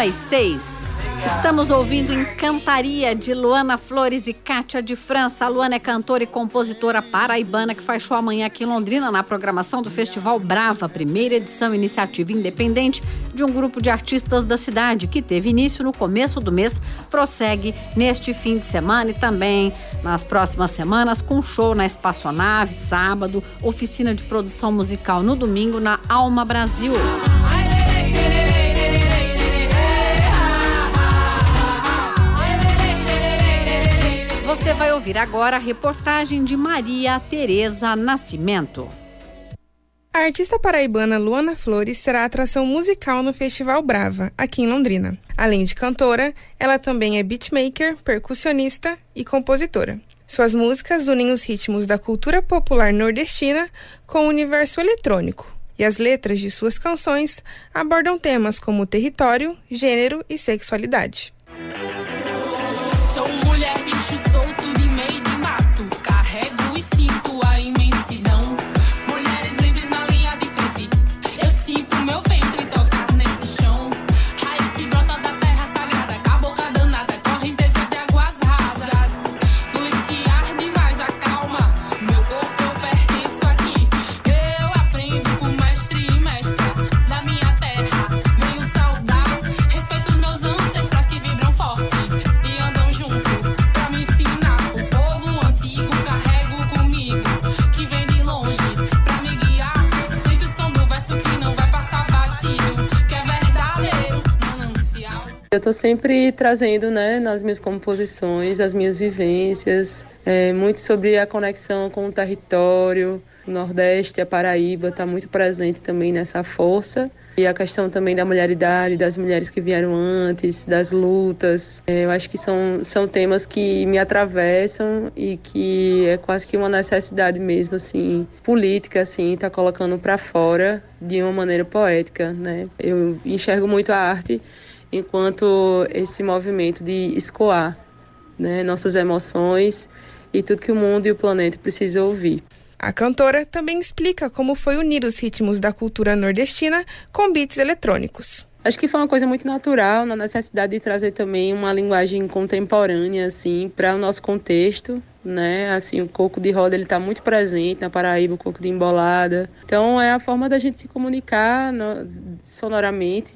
6. Estamos ouvindo Encantaria, de Luana Flores e Kátia de França. A Luana é cantora e compositora paraibana que faz show amanhã aqui em Londrina na programação do Festival Brava, primeira edição, iniciativa independente de um grupo de artistas da cidade que teve início no começo do mês, prossegue neste fim de semana e também nas próximas semanas com show na Espaçonave, sábado, oficina de produção musical no domingo na Alma Brasil. Você vai ouvir agora a reportagem de Maria Tereza Nascimento. A artista paraibana Luana Flores será atração musical no Festival Brava, aqui em Londrina. Além de cantora, ela também é beatmaker, percussionista e compositora. Suas músicas unem os ritmos da cultura popular nordestina com o universo eletrônico. E as letras de suas canções abordam temas como território, gênero e sexualidade. Sou mulher, bicho solto de meio de mato. Carrego e sinto a imensidão. Mulheres livres na linha de frente. Eu sinto meu ventre tocar nesse chão. Raiz que brota da terra sagrada. Cabocla danada, correnteza de águas rasas. Luz que arde mais acalma. Meu corpo eu pertenço aqui. Eu aprendo com mestre e mestra da minha terra. Venho saudar, respeito os meus ancestrais que vibram forte. Eu estou sempre trazendo, nas minhas composições, as minhas vivências, muito sobre a conexão com o território. O Nordeste, a Paraíba, está muito presente também nessa força. E a questão também da mulheridade, das mulheres que vieram antes, das lutas. Eu acho que são temas que me atravessam e que é quase que uma necessidade mesmo, assim, política, assim, tá colocando para fora de uma maneira poética, né? Eu enxergo muito a arte enquanto esse movimento de escoar, nossas emoções e tudo que o mundo e o planeta precisam ouvir. A cantora também explica como foi unir os ritmos da cultura nordestina com beats eletrônicos. Acho que foi uma coisa muito natural, na necessidade de trazer também uma linguagem contemporânea, assim, para o nosso contexto, Assim, o coco de roda, ele está muito presente na Paraíba, o coco de embolada. Então, é a forma da gente se comunicar sonoramente,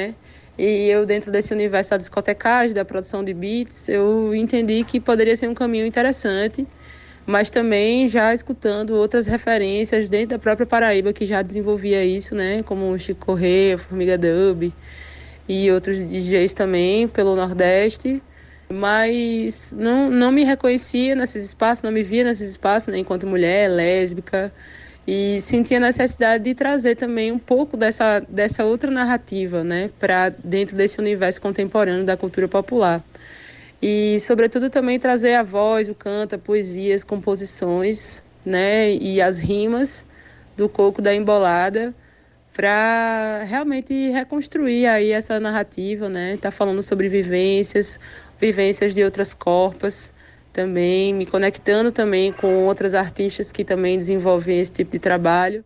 E eu, dentro desse universo da discotecagem, da produção de beats, eu entendi que poderia ser um caminho interessante, mas também já escutando outras referências dentro da própria Paraíba que já desenvolvia isso, como o Chico Correia, Formiga Dub e outros DJs também pelo Nordeste, mas não me reconhecia nesses espaços, não me via nesses espaços, enquanto mulher, lésbica, e sentia a necessidade de trazer também um pouco dessa outra narrativa, para dentro desse universo contemporâneo da cultura popular. E, sobretudo, também trazer a voz, o canto, a poesia, as composições, e as rimas do coco da embolada para realmente reconstruir aí essa narrativa, Tá falando sobre vivências de outras corpas, também me conectando também com outras artistas que também desenvolvem esse tipo de trabalho.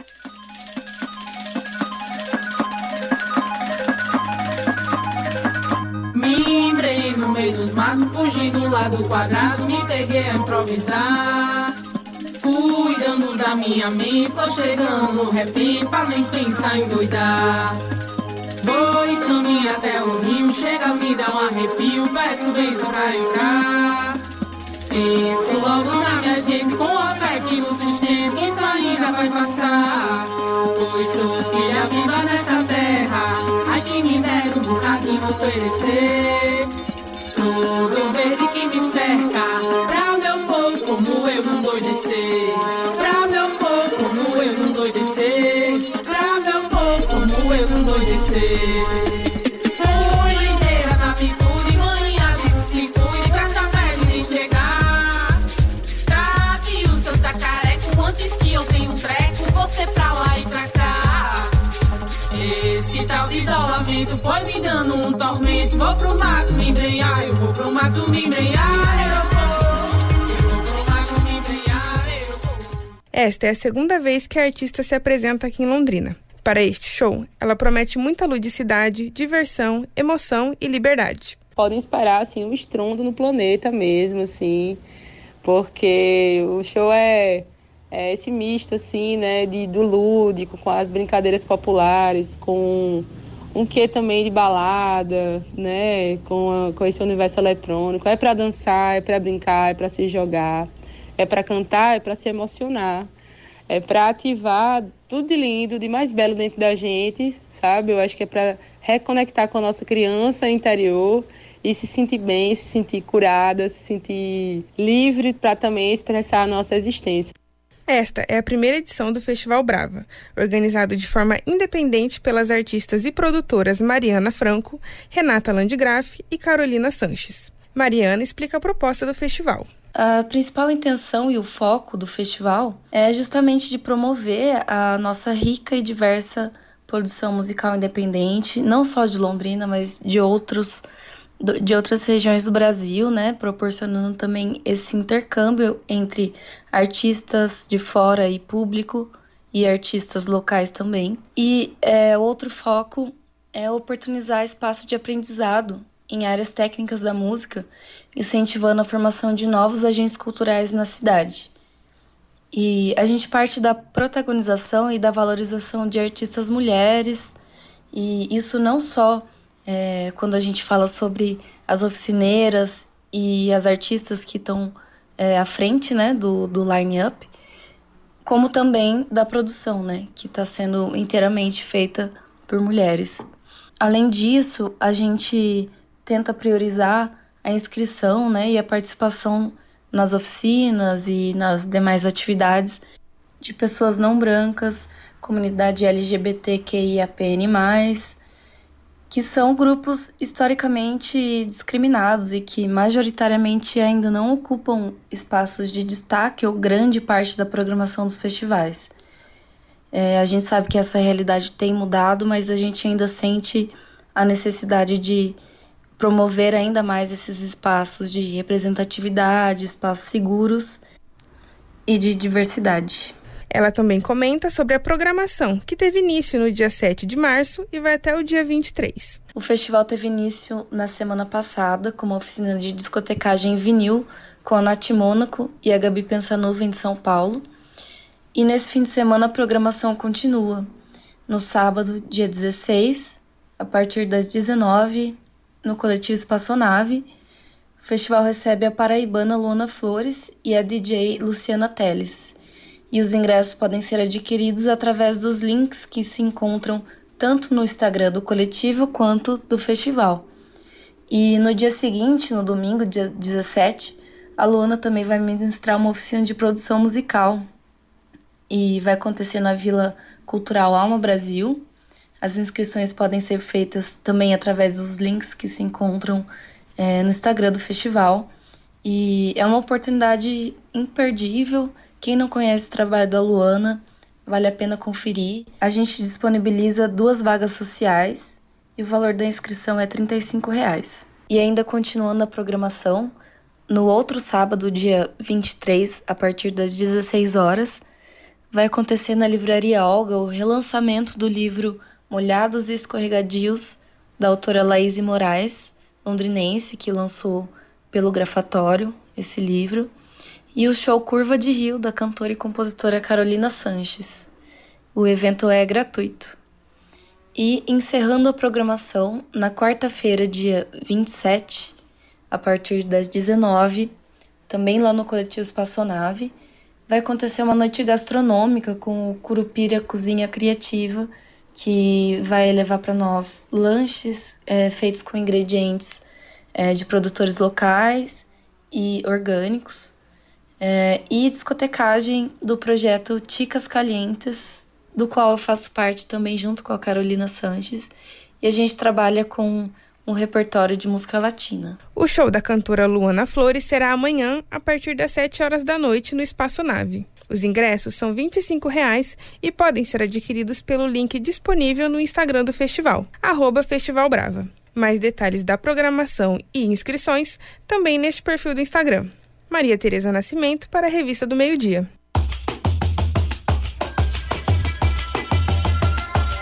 Me lembrei no meio dos matos, fugindo lá do quadrado, me peguei a improvisar. Cuidando da minha mente, tô chegando no repente pra nem pensar em doidar. Vou e caminho até o rio, chega me dá um arrepio, peço bênção pra entrar. Penso logo na minha gente, com a fé que nos sustenta, isso ainda vai passar. Pois sou filha viva nessa terra, ai que me der um bocadinho oferecer. Todo verde que me cerca, pra o meu povo como eu não doidecer. Pra o meu povo como eu não doidecer. Pra o meu povo como eu não doidecer. Fui ligeira na atitude, manhã disse se cuide, pra sua fé de nem chegar. Tá aqui o seu sacareco, antes que eu tenha um treco, você pra lá e pra cá. Esse tal de isolamento foi me dando um tormento. Vou pro mato me embrenhar, eu vou pro mato me embrenhar, eu vou pro mato me embrenhar, eu vou. Esta é a segunda vez que a artista se apresenta aqui em Londrina. Para este show, ela promete muita ludicidade, diversão, emoção e liberdade. Podem esperar assim, um estrondo no planeta mesmo, assim, porque o show é esse misto assim, né, do lúdico, com as brincadeiras populares, com um quê também de balada, né, com esse universo eletrônico. É para dançar, é para brincar, é para se jogar, é para cantar, é para se emocionar, é para ativar tudo de lindo, de mais belo dentro da gente, sabe? Eu acho que é para reconectar com a nossa criança interior e se sentir bem, se sentir curada, se sentir livre para também expressar a nossa existência. Esta é a primeira edição do Festival Brava, organizado de forma independente pelas artistas e produtoras Mariana Franco, Renata Landgraf e Carolina Sanches. Mariana explica a proposta do festival. A principal intenção e o foco do festival é justamente de promover a nossa rica e diversa produção musical independente, não só de Londrina, mas de outras regiões do Brasil, né, proporcionando também esse intercâmbio entre artistas de fora e público e artistas locais também. E outro foco é oportunizar espaço de aprendizado em áreas técnicas da música, incentivando a formação de novos agentes culturais na cidade. E a gente parte da protagonização e da valorização de artistas mulheres, e isso não só quando a gente fala sobre as oficineiras e as artistas que estão à frente, né, do line-up, como também da produção, né, que está sendo inteiramente feita por mulheres. Além disso, a gente tenta priorizar a inscrição, né, e a participação nas oficinas e nas demais atividades de pessoas não brancas, comunidade LGBTQIAPN+, que são grupos historicamente discriminados e que majoritariamente ainda não ocupam espaços de destaque ou grande parte da programação dos festivais. A gente sabe que essa realidade tem mudado, mas a gente ainda sente a necessidade de promover ainda mais esses espaços de representatividade, espaços seguros e de diversidade. Ela também comenta sobre a programação, que teve início no dia 7 de março e vai até o dia 23. O festival teve início na semana passada com uma oficina de discotecagem vinil com a Nath Mônaco e a Gabi Pensanuva em São Paulo. E nesse fim de semana a programação continua. No sábado, dia 16, a partir das 19h, no Coletivo Espaçonave, o festival recebe a paraibana Luana Flores e a DJ Luciana Teles. E os ingressos podem ser adquiridos através dos links que se encontram tanto no Instagram do coletivo quanto do festival. E no dia seguinte, no domingo, dia 17, a Luana também vai ministrar uma oficina de produção musical e vai acontecer na Vila Cultural Alma Brasil. As inscrições podem ser feitas também através dos links que se encontram no Instagram do festival. E é uma oportunidade imperdível. Quem não conhece o trabalho da Luana, vale a pena conferir. A gente disponibiliza 2 vagas sociais e o valor da inscrição é R$ 35. E ainda continuando a programação, no outro sábado, dia 23, a partir das 16 horas, vai acontecer na Livraria Olga o relançamento do livro Molhados e Escorregadios, da autora Laíse Moraes, londrinense, que lançou pelo Grafatório esse livro. E o show Curva de Rio, da cantora e compositora Carolina Sanches. O evento é gratuito. E encerrando a programação, na quarta-feira, dia 27, a partir das 19h, também lá no Coletivo Espaçonave, vai acontecer uma noite gastronômica com o Curupira Cozinha Criativa, que vai levar para nós lanches feitos com ingredientes de produtores locais e orgânicos. E discotecagem do projeto Chicas Calientes, do qual eu faço parte também junto com a Carolina Sanches, e a gente trabalha com um repertório de música latina. O show da cantora Luana Flores será amanhã, a partir das 7 horas da noite, no Espaçonave. Os ingressos são R$ 25 e podem ser adquiridos pelo link disponível no Instagram do festival, @festivalbrava. Mais detalhes da programação e inscrições também neste perfil do Instagram. Maria Tereza Nascimento para a Revista do Meio-Dia.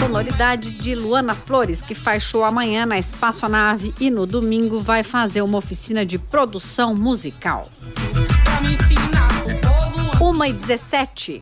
sonoridade de Luana Flores, que faz show amanhã na Espaço Nave e no domingo vai fazer uma oficina de produção musical. 1h17.